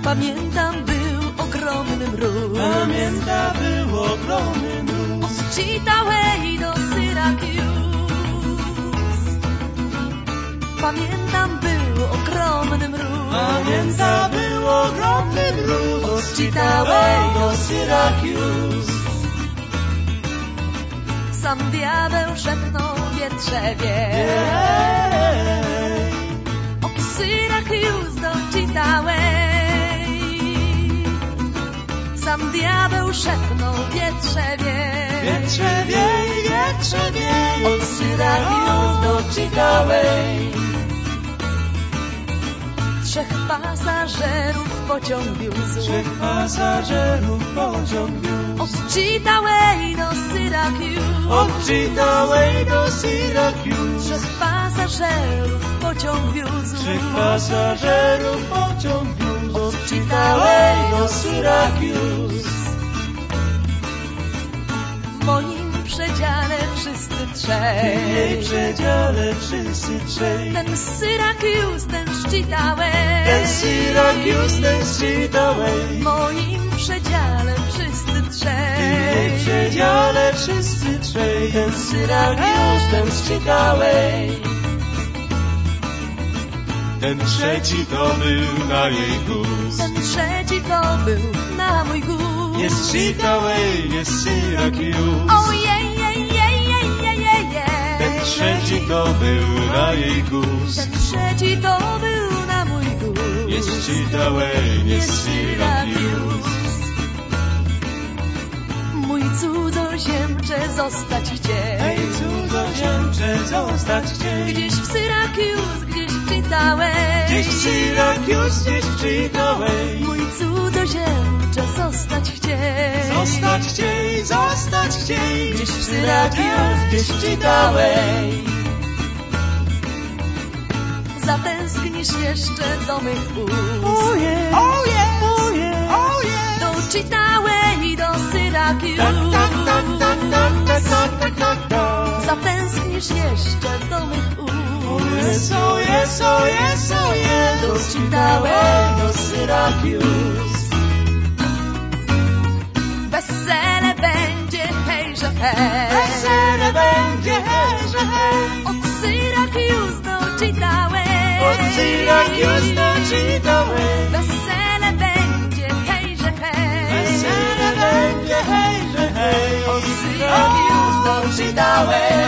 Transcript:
Pamiętam, był ogromny mróz. Pamiętam, był ogromny mróz. Od Chitaway do Syracuse. Pamiętam, był ogromny mróz. Pamiętam, był ogromny mróz. Od Chitaway do Syracuse. Sam diabeł szepnął wietrze wie. Od Syracuse do Chitaway. Sam diabeł szepnął wietrze wie. Wietrze wiej, wietrze wiej. Od Syracuse do Chitaway. 3 pasażerów pociąg wiózł. 3 pasażerów pociąg wiózł. Od Chitaway do Syracuse. Od Chitaway do Syracuse. 3 pasażerów pociąg wiózł. 3 pasażerów pociąg wiózł. Od Chitaway do Syracuse. W moim przedziale wszyscy W trzej. jej przedziale wszyscy trzej. Ten Syracuse, ten Chitaway. Ten Syracuse, ten Chitaway. W moim przedziale wszyscy W jej trzej. przedziale wszyscy trzej. Ten Syracuse, ten Chitaway. Ten trzeci to był na jej gust. Ten trzeci to był na mój gust. Jest Chitaway, jest Syracuse. Ojej, jej, jej, jej, jej, jej, jej. Ten trzeci to był na jej gust. Ten trzeci to był na mój gust. Jest Chitaway, jest Syracuse. Mój cudzoziemcze zostać chciej. Hej, cudzoziemcze, zostać chciej. Gdzieś w Syracuse, gdzieś w Chitaway. Gdzieś w Syracuse, gdzieś w Chitaway. Mój cudzoziemcze zostać chciej. Zostać chciej, zostać chciej. Gdzieś w Syracuse, gdzieś w Chitaway. Zatęsknisz jeszcze do mych ust. Oh yeah, oh yeah, oh yeah, oh yeah. Do Chitaway, do Syracuse. Tak, tak, tak, tak, tak, tak, tak, tak, tak. Zatęsknisz jeszcze do mych ust. Oh yes, oh yes, oh yes, oh yes. Do Chitaway, do Syracuse. Wesele będzie, hejże, hej. Wesele będzie, hej, że hej. Od Syracuse do Chitaway. Od Syracuse do Chitaway. Wesele będzie, hejże, hej. Wesele będzie, hej, że hej. Od Syracuse do Chitaway.